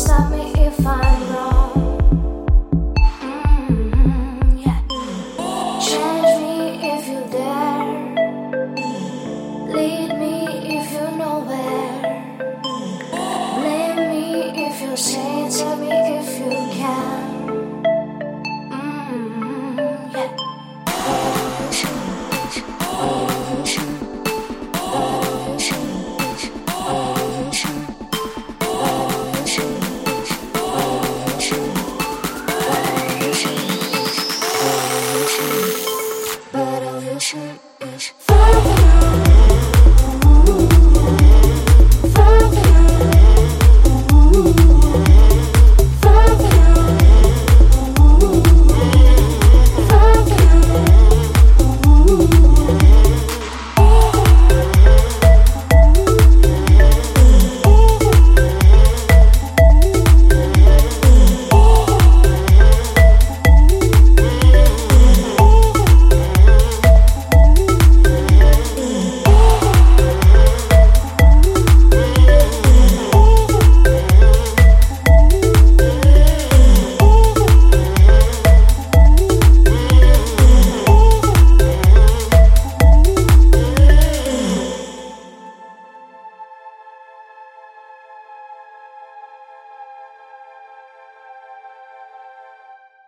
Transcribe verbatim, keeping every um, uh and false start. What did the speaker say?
stop me if I'm wrong. Mm, yeah. Change me if you dare. Lead me if you know where. Blame me if you say, tell me if you can. Mm, yeah. Revolution.